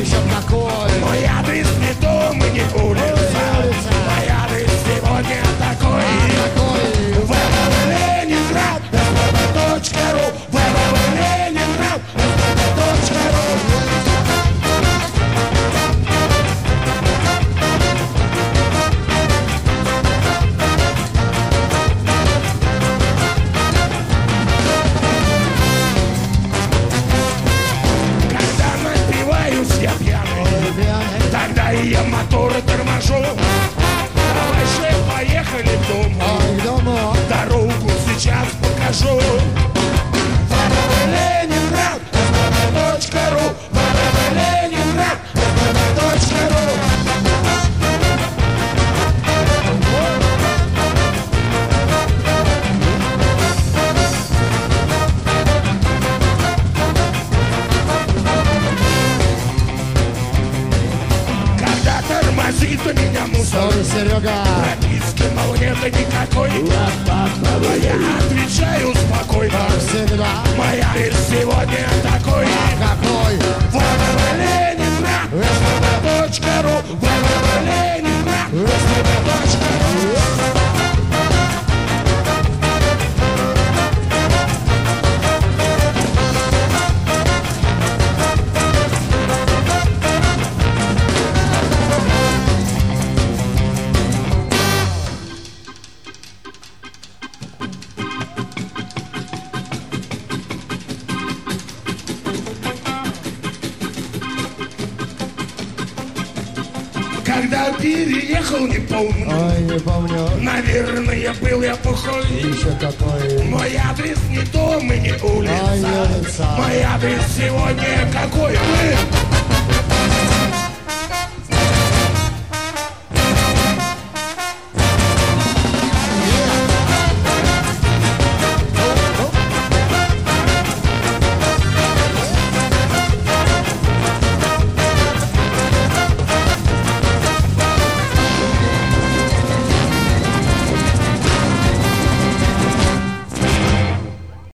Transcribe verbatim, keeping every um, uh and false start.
еще какой. Мой адрес не дом и не улица. Мой адрес сегодня такой. Какой? вэ вэ вэ Ленинград, эс бэ бэ точка ру. вэ вэ вэ Ленинград, эс бэ бэ точка ру. Я пьяный, тогда и я моторы торможу. Давай, шеф, поехали к дому. Ой, к дому. Дорогу сейчас покажу. вэ вэ вэ Ленинград, эс бэ бэ точка ру. вэ вэ вэ Ленинград, эс бэ бэ точка ру. Тормозит у меня мусор. Ой, Серега. Прописки, мол, нет никакой. Но я отвечаю спокойно. Всегда. Моя адрес сегодня такой. Какой? вэ вэ вэ Ленинград, эс бэ бэ точка ру. вэ вэ вэ Ленинград, эс бэ бэ точка ру. Когда переехал, не помню. Ой, не помню. Наверное, был я пухой. Еще какой. Мой адрес не дом и не улица. Ай, улица. Мой адрес сегодня какой? Мы